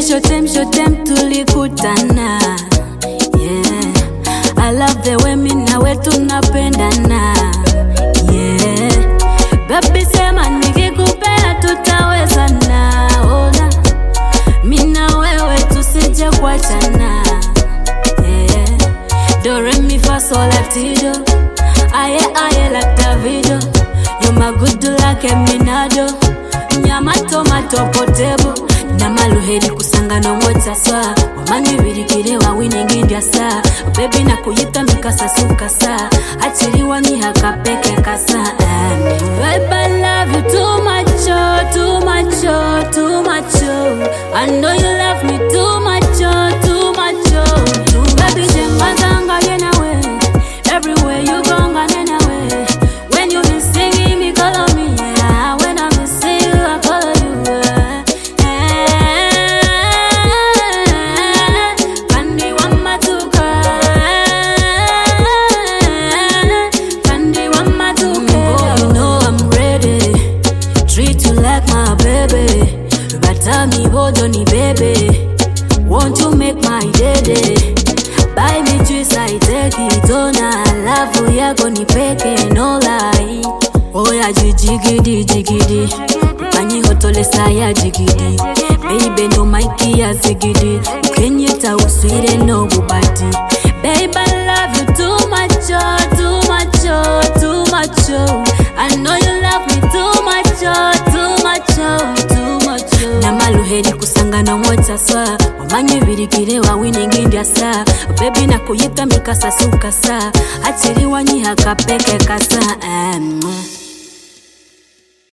Shotem tulikutana. Yeah, I love the way mimi nawe tunapendana. Yeah, baby sema nikikupenda tutawezana. Ona mimi na wewe tusije kuachana. Yeah, do re mi fa sol la ti do. Aye like Davido. You my good like a minado. Nyama tomato potable. Namaluheri kusanga no mweta swa. Wamani virikire wa winning india sa. Baby na kuyita mikasa sukasa. Achiriwa ni haka peke kasa. Baby I love you too much, oh, too much, oh, too much, oh. I know you love me too much, oh, too much, oh. Baby jengazanga yena we. Everywhere you go ngana we. When you be singing me call on me, yeah. When I be sing you I call you. Kandi wamatuka, kandi wamatuka. You know I'm ready, treat you like my baby. Bata mi bodo ni baby, won't you make my day? Buy me juice I take it on. I love you yako ni peke no lie. Oh ya jigidi Kanyi hotole saya jigidi. Baby no maiki ya zigidi. Kenyeta uswire no bubati. Baby I love you too much, oh, too much, oh, too much, oh. I know you love me too much, oh, too much, oh, too much, oh. Namaluheri kusanga no mweta swa. Wamanyi virikire wa winning india sa. Baby na kuyita mikasa sukasa. Achiriwa ni haka peke kasa.